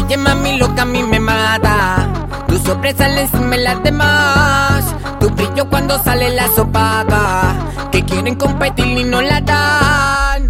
Oye mami, lo que a mí me mata, tu sobresale encima de las demás, tu brillo cuando sale la sopaga, que quieren competir y no la dan.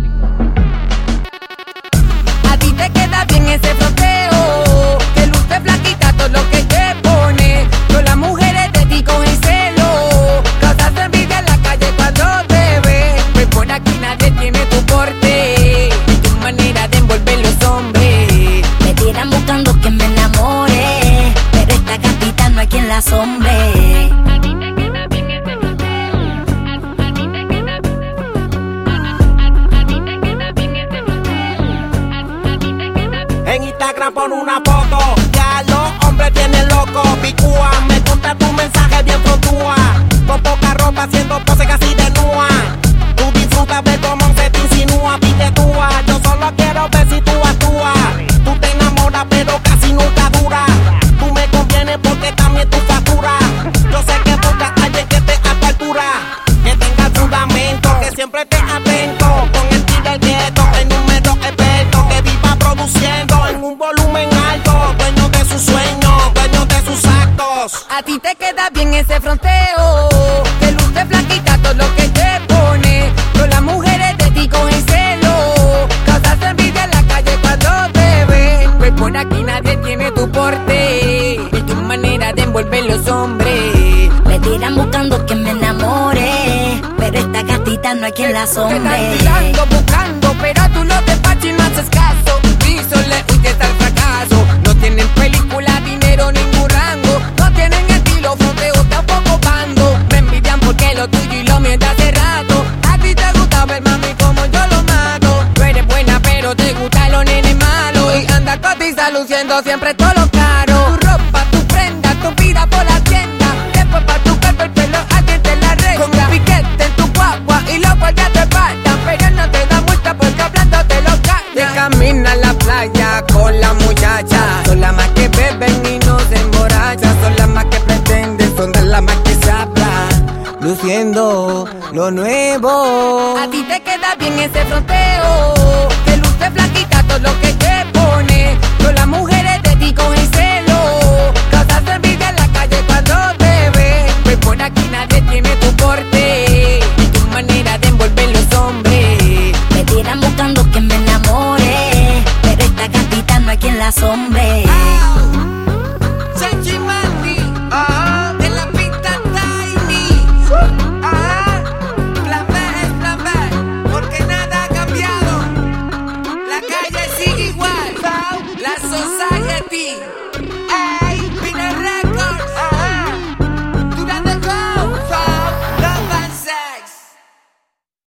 A ti te queda bien ese fronteo, que luce flaquita todo lo que te pone. Todas las mujeres de ti cogen celo, causas envidia en la calle cuando te ven. Pues por aquí nadie tiene tu porte, ni tu manera de envolver los hombres. Me tiran buscando que me enamore, pero esta gatita no hay quien la asombre. En Instagram pon una foto, ya los hombres tienen loco. Picúa, me gusta tu mensaje bien frontúa, con poca ropa haciendo pose casi desnuda. Tú disfrutas ver cómo se te insinúa, piquetúa. Yo solo quiero ver si tú actúas. Tú te enamoras pero casi nunca dura. Tú me convienes porque también tu factura. Yo sé que buscas a alguien que esté a tu altura, que tenga fundamento, que siempre esté atento, con el tiro del gueto, el número experto, que viva produciendo en un volumen alto, dueño de sus sueños, dueño de sus actos. A ti te queda bien ese fronteo, que luce flaquita todo lo que te pone. Todas las mujeres de ti cogen celo, causas envidia en la calle cuando te ven. Pues por aquí nadie tiene tu porte, ni tu manera de envolver los hombres. Me tiran buscando que me enamore, pero esta gatita no hay quien la Te están asombre. tirando, buscando, pero tú no te fachas y no haces caso. Y solo huyes al fracaso. No tienen película, dinero, ningún rango. No tienen estilo, fronteo, tampoco bando. Me envidian porque lo tuyo y lo mío está hace rato. A ti te gusta ver mami como yo lo mato. Tú eres buena pero te gustan los nenes malos, y anda cotiza luciendo siempre todo lo caro. Tu ropa, tu prenda, tu vida por la tienda. Después pa' tu cuerpo el pelo alguien te la arregla. Con un piquete en tu guagua y los guardias te faltan, pero no te da multa porque hablando te lo callan. Te camina a la playa con la muchacha, son las más que beben y no se emborrachan, son las más que pretenden, son de las más que se hablan, luciendo lo nuevo. A ti te queda bien ese fronteo, que luce flaquita todo lo que te pone. Todas las mujeres de ti cogen celo, causas envidia en la calle cuando te ven. Pues por aquí nadie tiene tu porte, ni tu manera de envolver los hombres. Me tiran buscando que me enamore, pero esta gatita no hay quien la asombre. Sanchi Mandy, de la pista Tiny. Plan B es plan B, porque nada ha cambiado. La calle sigue igual, la society.